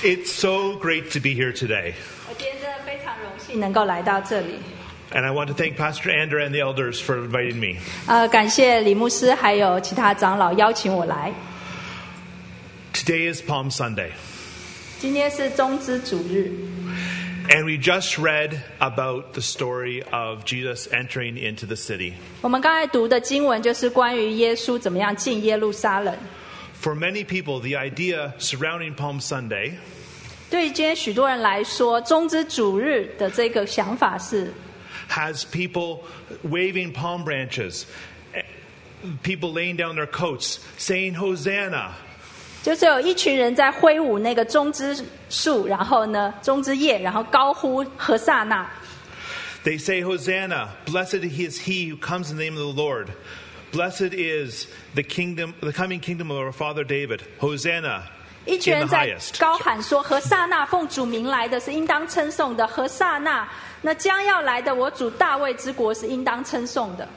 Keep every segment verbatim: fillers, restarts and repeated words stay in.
It's so great to be here today. 我今天真的非常荣幸能够来到这里。 And I want to thank Pastor Andrew and the elders for inviting me. 呃，感谢李牧师还有其他长老邀请我来。 Today is Palm Sunday. 今天是棕枝主日。 And we just read about the story of Jesus entering into the city. 我们刚才读的经文就是关于耶稣怎么样进耶路撒冷。 For many people, the idea surrounding Palm Sunday 对于今天许多人来说，棕枝主日的这个想法是 has people waving palm branches, people laying down their coats, saying Hosanna. 就是有一群人在挥舞那个棕枝树，然后呢，棕枝叶，然后高呼和撒那。 They say Hosanna, blessed is he who comes in the name of the Lord. Blessed is the kingdom, the coming kingdom of our father David. Hosanna 一群 in 人 the 在 highest. 高喊说：“和撒那奉主名来的是应当称颂的，和撒那那将要来的我主大卫之国是应当称颂的。”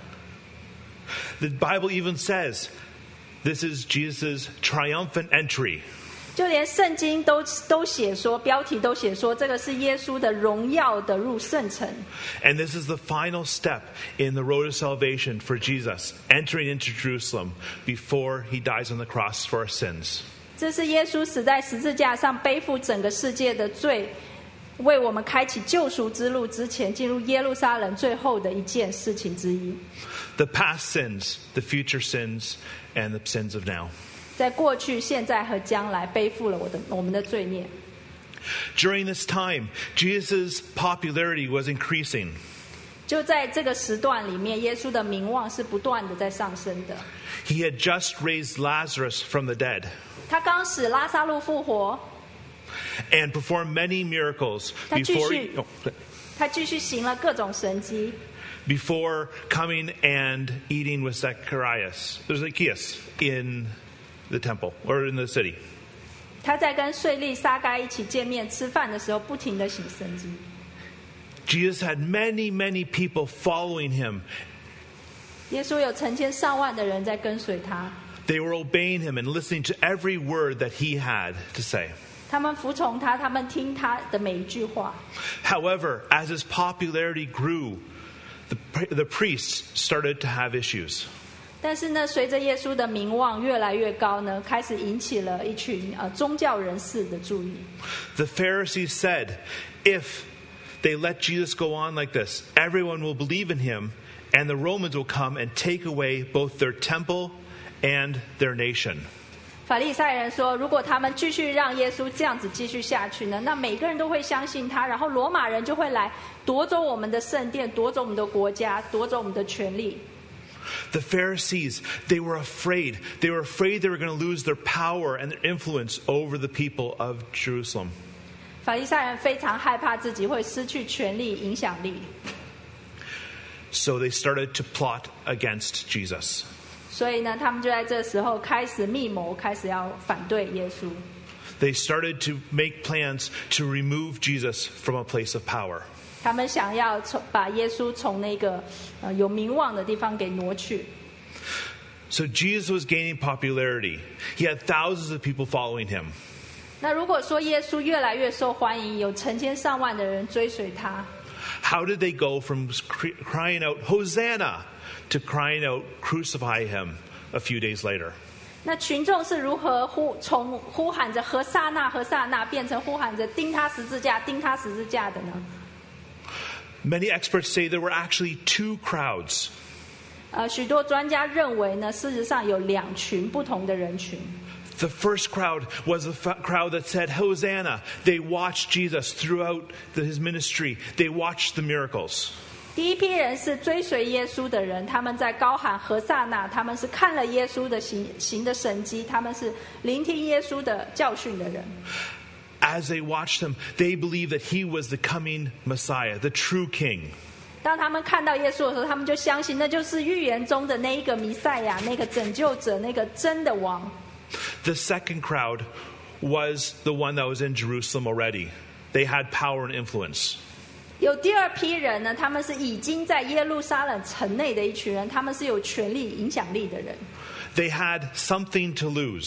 The Bible even says this is Jesus' triumphant entry. 就连圣经都都写说，标题都写说，这个是耶稣的荣耀的入圣城。 And this is the final step in the road of salvation for Jesus, entering into Jerusalem before he dies on the cross for our sins. 这是耶稣死在十字架上，背负整个世界的罪，为我们开启救赎之路之前，进入耶路撒冷最后的一件事情之一。 The past sins, the future sins, and the sins of now. 在过去、现在和将来，背负了我的我们的罪孽。 During this time, Jesus' popularity was increasing. 就在这个时段里面，耶稣的名望是不断的在上升的。 He had just raised Lazarus from the dead 他刚使拉撒路复活， and performed many miracles 他继 before, 续 oh, 他继续行了各种神迹， before coming and eating with Zacharias, Zacchaeus in the temple or in the city. 他在跟税吏撒该一起见面吃饭的时候，不停的行神迹。 Jesus had many, many people following him. 耶稣有成千上万的人在跟随他， They were obeying him and listening to every word that he had to say. 他们服从他，他们听他的每一句话。 However, as his popularity grew, the, the priests started to have issues. 但是呢，随着耶稣的名望越来越高呢，开始引起了一群呃宗教人士的注意。 The Pharisees said, if they let Jesus go on like this, everyone will believe in him, and the Romans will come and take away both their temple and their nation. 法利赛人说，如果他们继续让耶稣这样子继续下去呢，那每个人都会相信他，然后罗马人就会来夺走我们的圣殿，夺走我们的国家，夺走我们的权利。 The Pharisees, they were afraid. They were afraid they were going to lose their power and their influence over the people of Jerusalem. 法利赛人非常害怕自己会失去权力、影响力， So they started to plot against Jesus. 所以呢，他们就在这时候开始密谋，开始要反对耶稣。 They started to make plans to remove Jesus from a place of power. 他们想要从把耶稣从那个呃有名望的地方给挪去。 So Jesus was gaining popularity. He had thousands of people following him. 那如果说耶稣越来越受欢迎，有成千上万的人追随他， How did they go from crying out, Hosanna, to crying out, crucify him a few days later? 那群众是如何呼从呼喊着和撒那和撒那，变成呼喊着钉他十字架钉他十字架的呢？ Many experts say there were actually two crowds. 呃，许多专家认为呢，事实上有两群不同的人群。 The first crowd was the f- crowd that said, Hosanna. They watched Jesus throughout the, his ministry. They watched the miracles. 第一批人是追随耶稣的人，他们在高喊和撒那，他们是看了耶稣的行行的神迹，他们是聆听耶稣的教训的人。 As they watched him, they believed that he was the coming Messiah, the true king. 当他们看到耶稣的时候，他们就相信那就是预言中的那一个弥赛亚，那个拯救者，那个真的王。 The second crowd was the one that was in Jerusalem already. They had power and influence. 有第二批人呢，他们是已经在耶路撒冷城内的一群人，他们是有权力、影响力的人。 They had something to lose.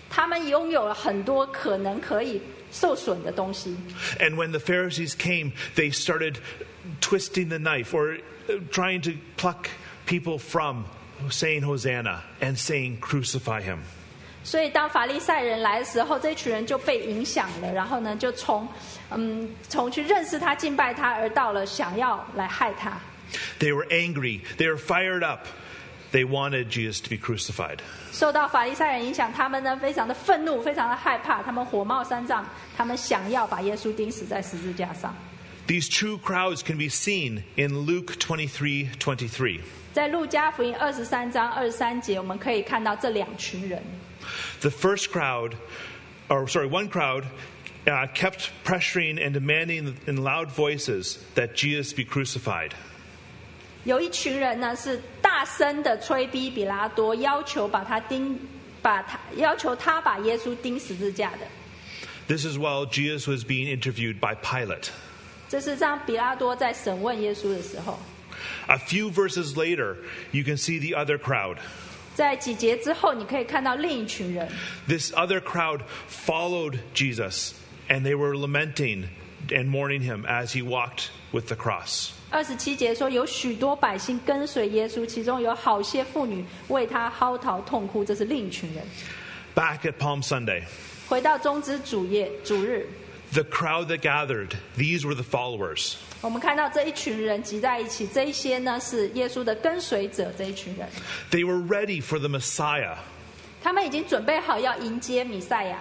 他们拥有了很多可能可以受损的东西。 And when the Pharisees came, they started twisting the knife or trying to pluck people from saying Hosanna and saying crucify him. 所以当法利赛人来的时候，这群人就被影响了，然后呢，就从嗯从去认识他、敬拜他，而到了想要来害他。 They were angry. They were fired up. They wanted Jesus to be crucified. 受到法利赛人影响，他们呢非常的愤怒，非常的害怕，他们火冒三丈，他们想要把耶稣钉死在十字架上。 These two crowds can be seen in Luke twenty-three twenty-three. 在路加福音二十三章二十三节，我们可以看到这两群人。 The first crowd, or sorry, one crowd, uh, kept pressuring and demanding in loud voices that Jesus be crucified. 有一群人呢是大声的催逼比拉多，要求把他钉，把他要求他把耶稣钉十字架的。 This is while Jesus was being interviewed by Pilate. 这是让比拉多在审问耶稣的时候。 A few verses later, you can see the other crowd. 在几节之后，你可以看到另一群人。 This other crowd followed Jesus, and they were lamenting and mourning him as he walked with the cross. 二十七节说，有许多百姓跟随耶稣，其中有好些妇女为他嚎啕痛哭，这是另一群人。 Back at Palm Sunday, 回到中之主夜主日， the crowd that gathered, these were the followers. 我们看到这一群人集在一起，这一些呢是耶稣的跟随者，这一群人， They were ready for the Messiah, 他们已经准备好要迎接弥赛亚。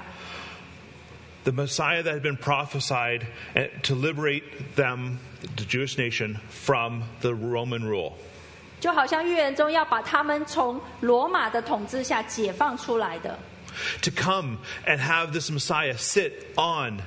the Messiah that had been prophesied to liberate them, the Jewish nation, from the Roman rule. 就好像预言中要把他们从罗马的统治下解放出来的， To come and have this Messiah sit on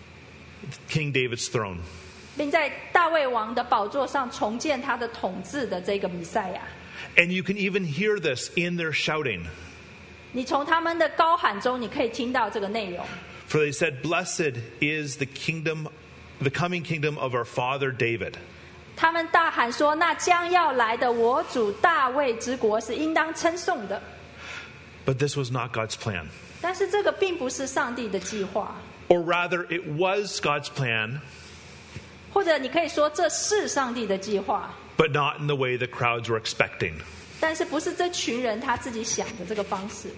King David's throne. 并在大卫王的宝座上重建他的统治的这个弥赛亚。 And you can even hear this in their shouting. 你从他们的高喊中，你可以听到这个内容。 For they said, "Blessed is the kingdom, the coming kingdom of our father David." 他们大喊说：“那将要来的我主大卫之国是应当称颂的。” But this was not God's plan. 但是这个并不是上帝的计划， Or rather, it was God's plan, 或者你可以说这是上帝的计划， but not in the way the crowds were expecting. 但是不是这群人他自己想的这个方式。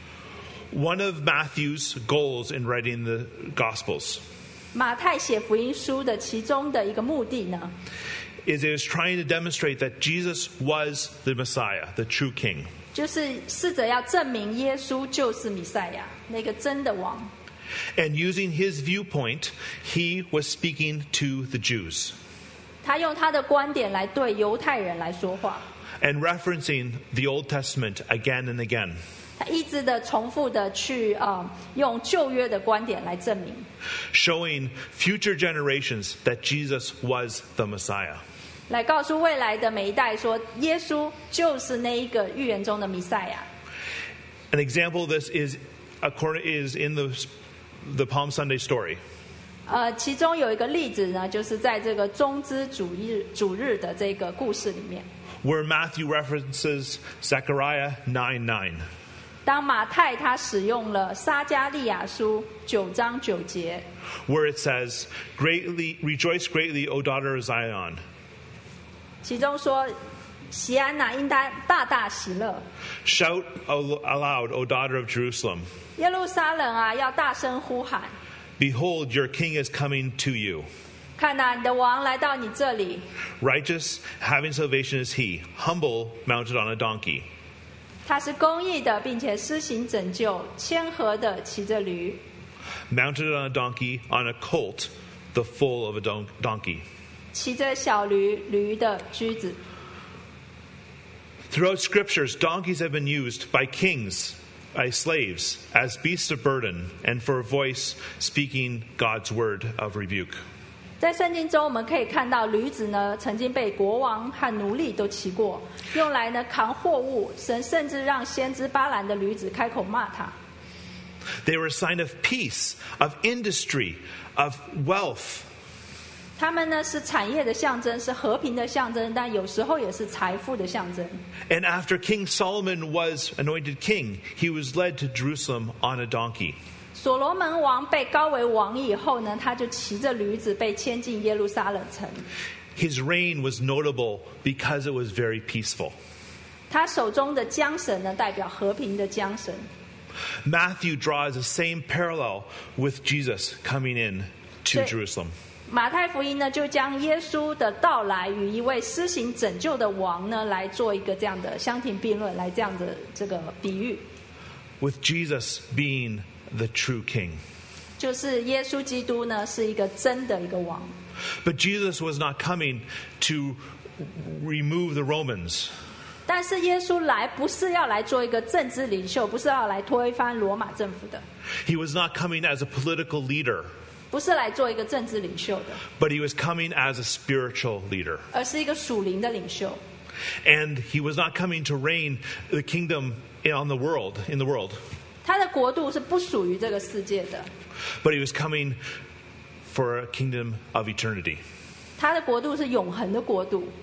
One of Matthew's goals in writing the Gospels 马太写福音书的其中的一个目的呢， is it was trying to demonstrate that Jesus was the Messiah, the true King. 就是试着要证明耶稣就是弥赛亚，那个真的王。 And using his viewpoint, he was speaking to the Jews 他用他的观点来对犹太人来说话， and referencing the Old Testament again and again. 他一直的重复的去呃用旧约的观点来证明， Showing future generations that Jesus was the Messiah. 来告诉未来的每一代说，耶稣就是那一个预言中的弥赛亚。 An example of this is, according, is in the, the Palm Sunday story. 呃，其中有一个例子呢，就是在这个中之主日主日的这个故事里面， Where Matthew references Zechariah nine nine. 当马太他使用了撒迦利亚书九章九节， Where it says, "Greatly rejoice greatly, O daughter of Zion. 其中说：“西安哪应当大大喜乐， Shout aloud, O daughter of Jerusalem. 耶路撒冷啊，要大声呼喊， Behold, your king is coming to you. 看哪，你的王来到你这里， Righteous, having salvation is he, humble, mounted on a donkey." 他是公义的，并且施行拯救，谦和的骑着驴， Mounted on a donkey, on a colt, the foal of a don- donkey. 骑着小驴，驴的驹子。 Throughout scriptures, donkeys have been used by kings, by slaves, as beasts of burden, and for a voice speaking God's word of rebuke. 在圣经中，我们可以看到驴子呢，曾经被国王和奴隶都骑过，用来呢扛货物。神甚至让先知巴兰的驴子开口骂他。 They were a sign of peace, of industry, of wealth. 他们呢是产业的象征，是和平的象征，但有时候也是财富的象征。 And after King Solomon was anointed king, he was led to Jerusalem on a donkey. 所罗门王被高为王以后呢，他就骑着驴子被牵进耶路撒冷城。 His reign was notable because it was very peaceful. 他手中的缰绳呢，代表和平的缰绳。 Matthew draws the same parallel with Jesus coming in to Jerusalem. 马太福音呢，就将耶稣的到来与一位施行拯救的王呢，来做一个这样的相提并论，来这样的这个比喻。 With Jesus being the true king. 就是耶稣基督呢，是一个真的一个王。 But Jesus was not coming to remove the Romans. 但是耶稣来不是要来做一个政治领袖，不是要来推翻罗马政府的。 He was not coming as a political leader. 不是来做一个政治领袖的， But he was coming as a spiritual leader. 而是一个属灵的领袖。 And he was not coming to reign the kingdom on the world, in the world. 他的国度是不属于这个世界的， But he was coming for a kingdom of eternity. 他的国度是永恒的国度。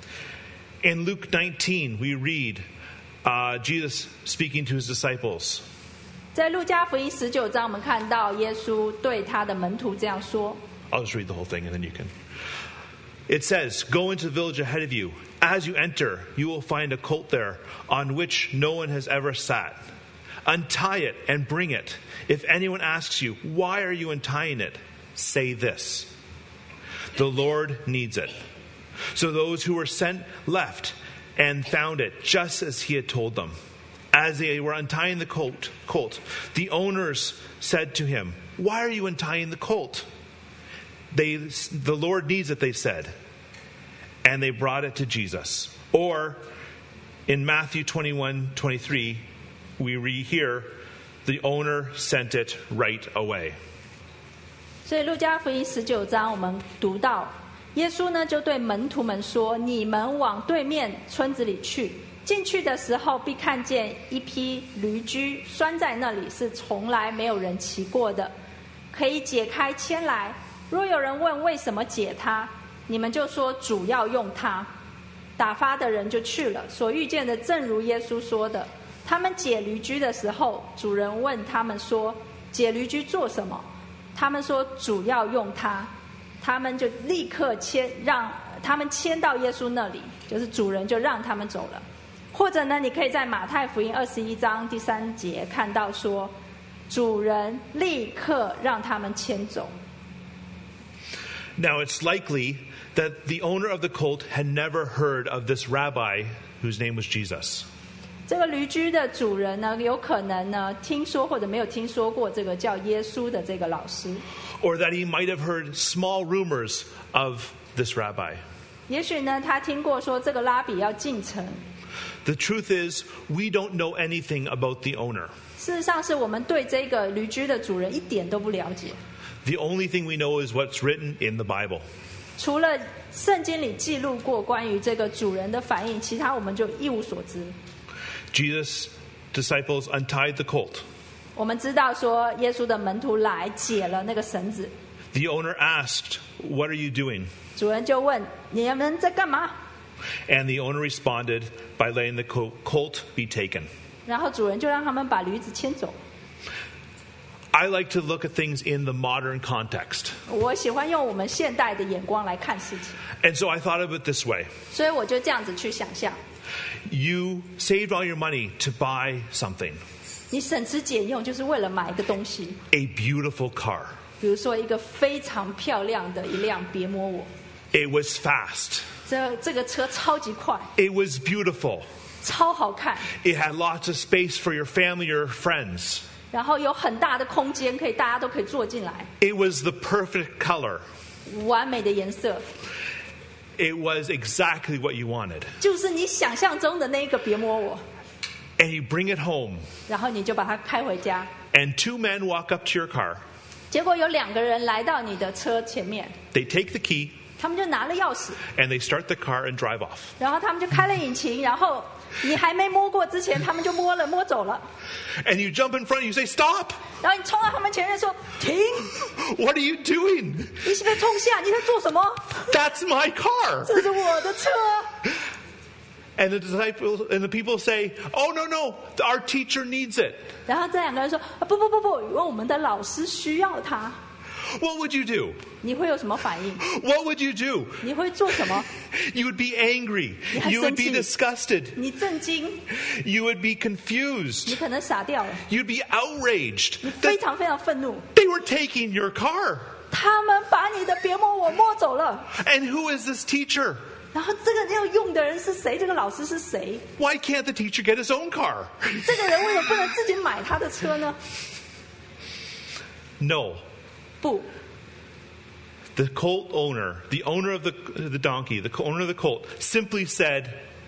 In Luke nineteen, we read uh, Jesus speaking to his disciples. 在路加福音十九章，我们看到耶稣对他的门徒这样说。 I'll just read the whole thing and then you can. It says, "Go into the village ahead of you. As you enter, you will find a colt there on which no one has ever sat. Untie it and bring it. If anyone asks you, 'Why are you untying it?' say this: 'The Lord needs it.' So those who were sent left and found it just as he had told them. As they were untying the colt, colt, the owners said to him, 'Why are you untying the colt?' They, 'The Lord needs it,' they said. And they brought it to Jesus." Or in Matthew twenty-one twenty-three, we read here, "The owner sent it right away." 所以路加福音十九章我们读到，耶稣呢就对门徒们说：“你们往对面村子里去。进去的时候，必看见一匹驴驹拴在那里，是从来没有人骑过的，可以解开牵来。若有人问为什么解它，你们就说主要用它。打发的人就去了，所遇见的正如耶稣说的。他们解驴驹的时候，主人问他们说：解驴驹做什么？他们说主要用它。他们就立刻牵让他们牵到耶稣那里，就是主人就让他们走了。或者呢，你可以在马太福音二十一章第三节看到说，主人立刻让他们牵走。 Now it's likely that the owner of the colt had never heard of this rabbi whose name was Jesus. 这个驴驹的主人呢，有可能呢听说或者没有听说过这个叫耶稣的这个老师， Or that he might have heard small rumors of this rabbi. 也许呢他听过说这个拉比要进城。 The truth is, we don't know anything about the owner. 事实上是我们对这个驴驹的主人一点都不了解， The only thing we know is what's written in the Bible. 除了圣经里记录过关于这个主人的反应，其他我们就一无所知。 Jesus' disciples untied the colt. 我们知道说耶稣的门徒来解了那个绳子， The owner asked, "What are you doing?" 主人就问你们在干嘛， And the owner responded by letting the co- colt be taken. 然后主人就让他们把驴子牵走。 I like to look at things in the modern context. 我喜欢用我们现代的眼光来看事情， And so I thought of it this way. 所以我就这样子去想象， You saved all your money to buy something, 你省吃俭用就是为了买一个东西， a beautiful car. 比如说一个非常漂亮的一辆别摸我， It was fast. 这这个车超级快， It was beautiful. 超好看， It had lots of space for your family or friends. 然后有很大的空间，可以大家都可以坐进来， It was the perfect color. 完美的颜色， It was exactly what you wanted. 就是你想象中的那个别摸我， And you bring it home, 然后你就把它开回家。 and two men walk up to your car. 结果有两个人来到你的车前面， They take the key, 他们就拿了钥匙， and they start the car and drive off. 然后他们就开了引擎，然后你还没摸过之前，他们就摸了，摸走了。 And you jump in front and you say, "Stop! 然后你冲到他们前面说：“停！ What are you doing? 你是不是冲下？你在做什么？ That's my car." 这是我的车。” And the disciples and the people say, "Oh, no, no, our teacher needs it." 然后这两个人说：“啊，不不不不，因为我们的老师需要他。” What would you do? 你会有什么反应？ What would you do? 你会做什么？ You would be angry. 你很 You would be 生气。 disgusted. 你震惊， You would be 你 confused. 可能傻掉了， You'd be outraged 你非 that 常非常愤怒。 they were taking your car. 他们把你的别摸我摸走了。 And who is this teacher? 然后这个要用的人是谁？这个老师是谁？ Why can't the teacher get his own car? 这个人为什么不能自己买他的车呢？ No. 不， The colt owner, the owner of the, the donkey, the owner of the colt, simply said,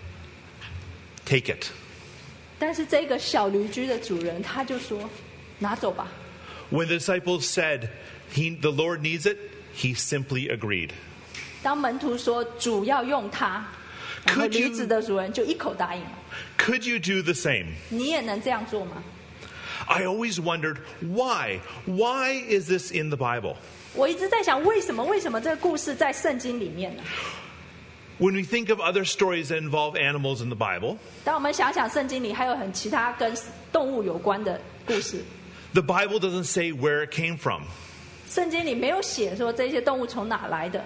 "Take it." 但是这个小驴驹的主人他就说：“拿走吧。” When the disciples said, he, the Lord needs it, he simply agreed. 当门徒说主要用它，然后 Could you- 驴子的主人就一口答应了。 Could you do the same? 你也能这样做吗？ I always wondered, why? Why is this in the Bible? 我一直在想，为什么？为什么这个故事在圣经里面呢？ When we think of other stories that involve animals in the Bible, 当我们想想圣经里还有很其他跟动物有关的故事， the Bible doesn't say where it came from. 圣经里没有写说这些动物从哪来的。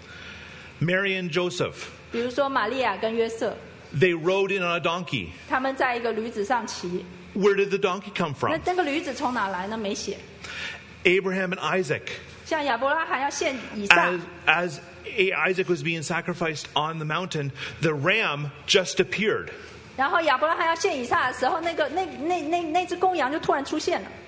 Mary and Joseph, 比如说玛利亚跟约瑟， they rode in on a donkey. 他们在一个驴子上骑， Where did the donkey come 那 from? 那个驴子从哪来呢？没写。 Abraham and Isaac, 像亚伯拉罕要献以撒 as,，as Isaac was being sacrificed on the mountain, the ram just appeared. 然后亚伯拉罕要献以撒的时候，那个那那那那只公羊就突然出现了。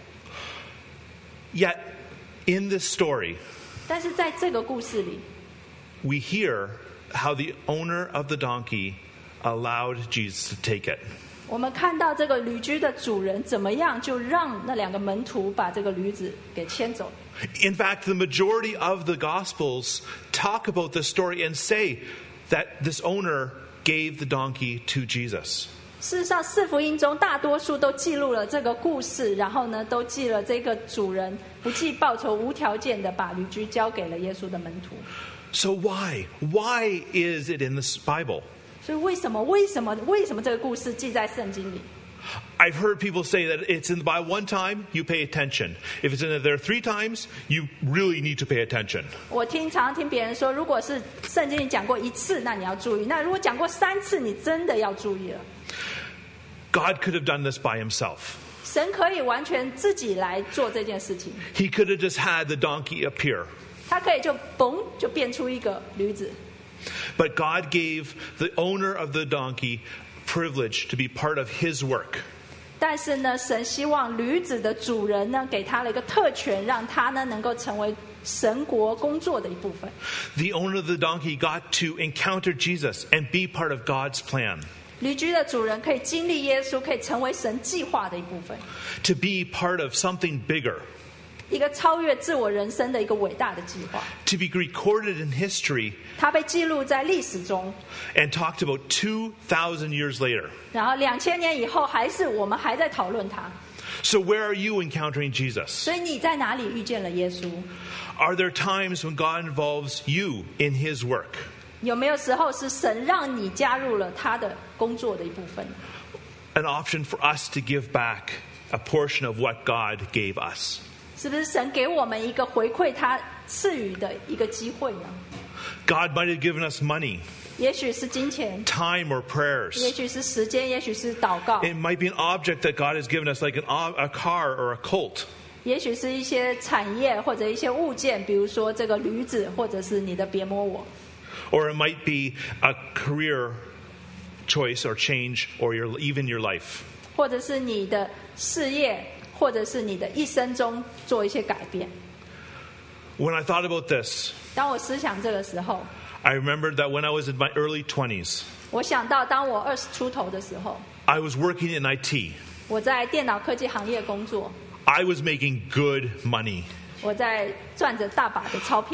Yet, in this story, 但是在这个故事里， we hear how the owner of the donkey allowed Jesus to take it. 我们看到这个驴驹的主人怎么样，就让那两个门徒把这个驴子给牵走。 In fact, the majority of the Gospels talk about this story and say that this owner gave the donkey to Jesus. 事实上，四福音中大多数都记录了这个故事，然后呢，都记了这个主人不计报酬、无条件的把驴驹交给了耶稣的门徒。 So why? Why is it in this Bible? 所以为什么？为什么？为什么这个故事记在圣经里？ I've heard people say that it's in the Bible one time, you pay attention. If it's in there three times, you really need to pay attention. 我听常常听别人说，如果是圣经里讲过一次，那你要注意；那如果讲过三次，你真的要注意了。 God could have done this by himself. 神可以完全自己来做这件事情， He could have just had the donkey appear. 他可以就嘣就变出一个驴子。 But God gave the owner of the donkey privilege to be part of his work. 但是呢，神希望驴子的主人呢，给他了一个特权，让他呢能够成为神国工作的一部分。 The owner of the donkey got to encounter Jesus and be part of God's plan. 驴驹的主人可以经历耶稣，可以成为神计划的一部分， To be part of something bigger. 一个超越自我人生的一个伟大的计划。 To be recorded in history 它被记录在历史中， and talked about two thousand years later. 然后两千年以后，还是我们还在讨论它。 So where are you encountering Jesus? 所以你在哪里遇见了耶稣？ Are there times when God involves you in his work? 有没有时候是神让你加入了他的工作的一部分？ An option for us to give back a portion of what God gave us. 是不是神给我们一个回馈他赐予的一个机会呢？ God might have given us money, 也许是金钱， time, or 也 prayers. 许是时间，也许是祷告， It might be an object that God has given us, like an, a car or a colt. 也许是一些产业或者一些物件，比如说这个驴子，或者是你的别摸我， Or it might be a career choice or change, or your, even your life. 或者是你的事业，或者是你的一生中做一些改变。 When I thought about this, 当我思想这个时候， I remembered that when I was in my early twenties, 我想到当我二十出头的时候， I was working in I T. 我在电脑科技行业工作， I was making good money. 我在赚着大把的钞票。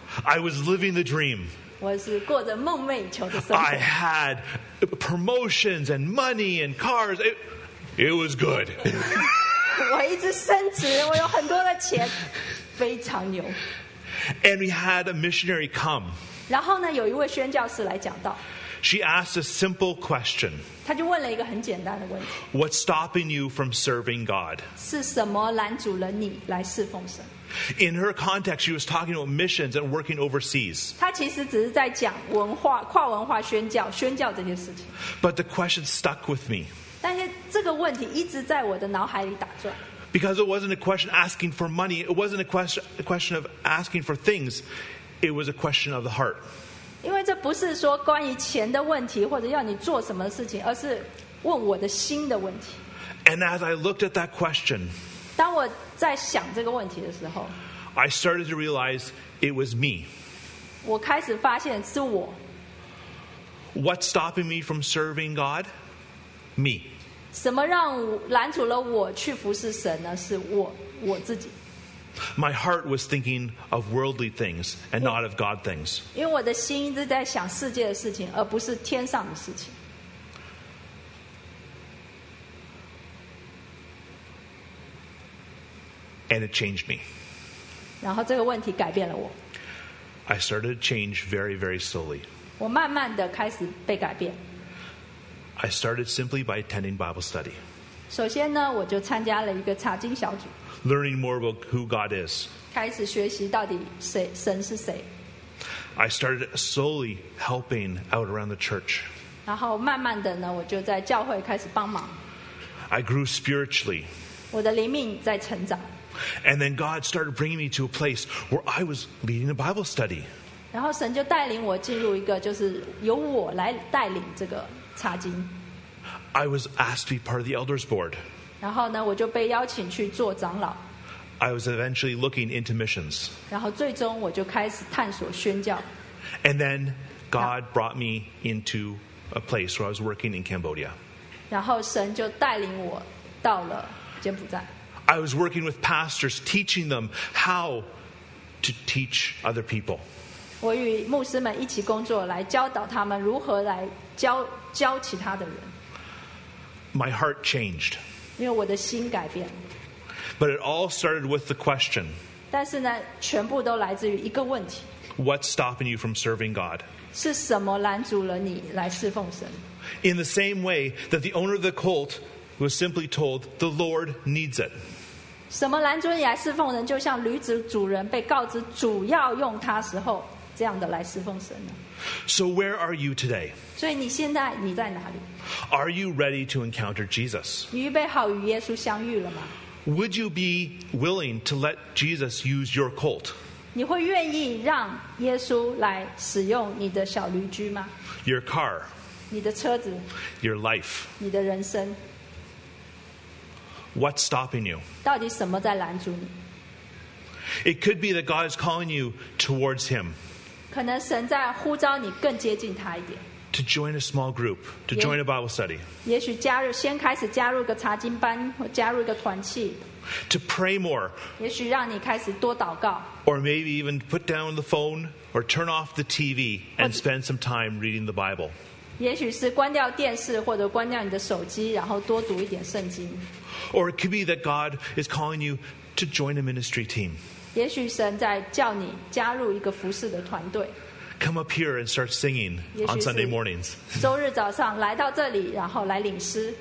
I was living the dream. 我是过着梦寐以求的生活。 I had promotions and money and cars. It, it was good. 我一直升职，我有很多的钱，非常牛。 And we had a missionary come. 然后呢，有一位宣教士来讲道， She asked a simple question. 他就问了一个很简单的问题： What's stopping you from serving God? 是什么拦阻了你来侍奉神？ In her context, she was talking about missions and working overseas. 他其实只是在讲文化、跨文化宣教、宣教这件事情。 But the question stuck with me 但是这个问题一直在我的脑海里打转， because it wasn't a question asking for money. It wasn't a question, a question of asking for things. It was a question of the heart. 因为这不是说关于钱的问题，或者要你做什么事情，而是问我的心的问题。 And as I looked at that question, 当我在想这个问题的时候， I started to realize it was me. 我开始发现是我。 What's stopping me from serving God? Me. 什么让我拦阻了我去服侍神呢？是我我自己。 My heart was thinking of worldly things and not of God things. 因为我的心一直在想世界的事情，而不是天上的事情。 And it changed me. 然后这个问题改变了我， I started to change very, very slowly. 我慢慢的开始被改变。 I started simply by attending Bible study, 首先呢，我就参加了一个查经小组， learning more about who God is. 开始学习到底谁神是谁。 I started slowly helping out around the church. 然后慢慢的呢，我就在教会开始帮忙， I grew spiritually. 我的灵命在成长。 And then God started bringing me to a place where I was leading a Bible study. 然后神就带领我进入一个，就是由我来带领这个查经。 I was asked to be part of the elders board. 然后呢，我就被邀请去做长老。 I was eventually looking into missions. 然后最终我就开始探索宣教。 And then God brought me into a place where I was working in Cambodia. 然后神就带领我到了柬埔寨。 I was working with pastors, teaching them how to teach other people. 我与牧师们一起工作，来教导他们如何来教教其他的人。 My heart changed. 因为我的心改变了， But it all started with the question, 但是呢，全部都来自于一个问题： what's stopping you from serving God? 是什么拦阻了你来侍奉神？ In the same way that the owner of the colt was simply told, the Lord needs it. 什么拦阻你来侍奉人？就像驴子主人被告知主要用它时候，这样的来侍奉神呢？ So where are you today? 所以你现在你在哪里？ Are you ready to encounter Jesus? 你预备好与耶稣相遇了吗？ Would you be willing to let Jesus use your colt, 你会愿意让耶稣来使用你的小驴驹吗？ your car, 你的车子， your life? 你的人生， What's stopping you? 到底什么在拦阻你？ It could be that God is calling you towards Him, 可能神在呼召你更接近他一点， to join a small group, to Yeah. join a Bible study, 也许加入先开始加入一个查经班，或加入一个团契， to pray more, 也许让你开始多祷告， or maybe even put down the phone or turn off the T V and What- spend some time reading the Bible. 也许是关掉电视或者关掉你的手机，然后多读一点圣经。 Or it could be that God is calling you to join a ministry team. 也许神在叫你加入一个服侍的团队， Come up here and start singing 也许 on 是 Sunday mornings. 周日早上来到这里，然后来领诗。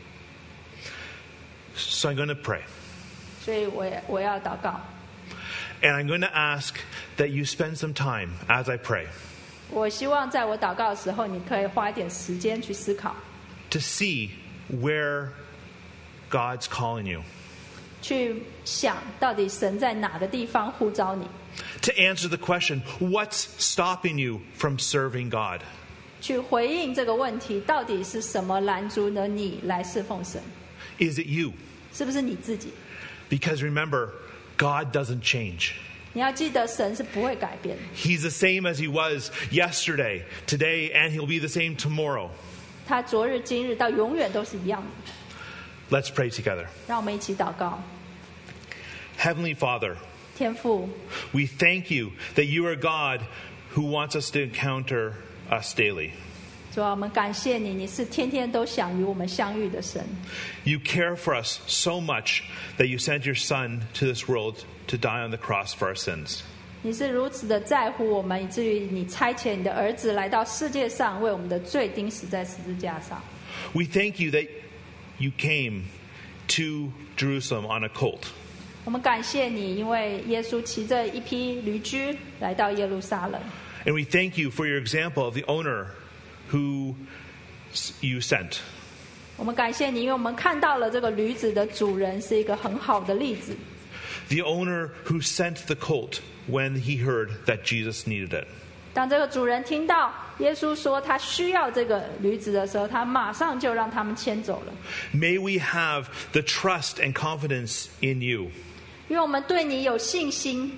So I'm going to pray. 所以我也我要祷告。 And I'm going to ask that you spend some time as I pray 我希望在我祷告的时候，你可以花一点时间去思考， to see where God's calling you, 去想到底神在哪个地方呼召你， to answer the question, what's stopping you from serving God? 去回应这个问题，到底是什么拦阻了你来侍奉神？ Is it you? 是不是你自己？ Because remember, God doesn't change. 你要记得，神是不会改变的， He's the same as He was yesterday, today, and He'll be the same tomorrow. 他昨日今日到永远都是一样的。 Let's pray together. 让我们一起祷告。 Heavenly Father, 天父， we thank you that you are God who wants us to encounter us daily. 主啊，我们感谢你，你是天天都想与我们相遇的神。 You care for us so much that you sent your Son to this world to die on the cross for our sins. 你是如此的在乎我们，以至于你差遣你的儿子来到世界上，为我们的罪钉死在十字架上。 We thank you that you came to Jerusalem on a colt. 我们感谢你，因为耶稣骑着一匹驴驹来到耶路撒冷。 And we thank you for your example of the owner who you sent. 我们感谢你，因为我们看到了这个驴子的主人是一个很好的例子。 The owner who sent the colt when he heard that Jesus needed it. 当这个主人听到耶稣说他需要这个驴子的时候，他马上就让他们牵走了。 May we have the trust and confidence in you 因为我们对你有信心，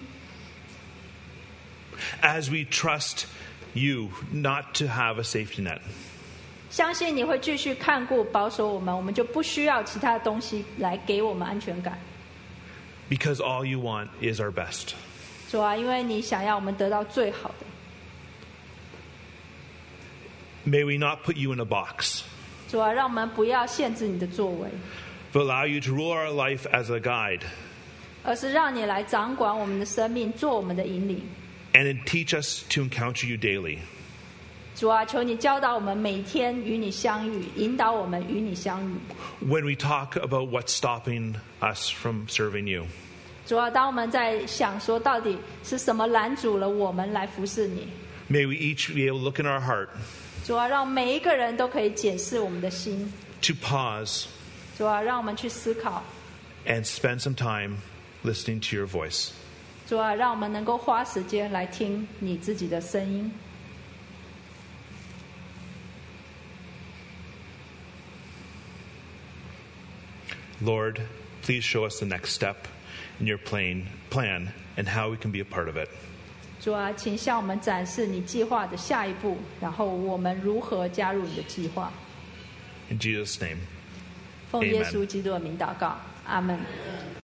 as we trust you not to have a safety net. 相信你会继续看顾保守我们，我们就不需要其他的东西来给我们安全感。 Because all you want is our best. 主啊，因为你想要我们得到最好的。 May we not put you in a box, 主啊，让我们不要限制你的作为， but allow you to rule our life as a guide 而是让你来掌管我们的生命，做我们的引领。 and teach us to encounter you daily. 主啊，求你教导我们每天与你相遇，引导我们与你相遇。 When we talk about what's stopping us from serving you, 主啊，当我们在想说到底是什么拦阻了我们来服侍你， may we each be able to look in our heart, 主啊，让每一个人都可以检视我们的心。 to pause 主啊，让我们去思考。 and spend some time listening to your voice. 主啊，让我们能够花时间来听你自己的声音。 Lord, please show us the next step in your plan, plan and how we can be a part of it. 主啊，请向我们展示你计划的下一步，然后我们如何加入你的计划。 In Jesus' name. 奉耶 Amen. 稣基督的名祷告，阿门。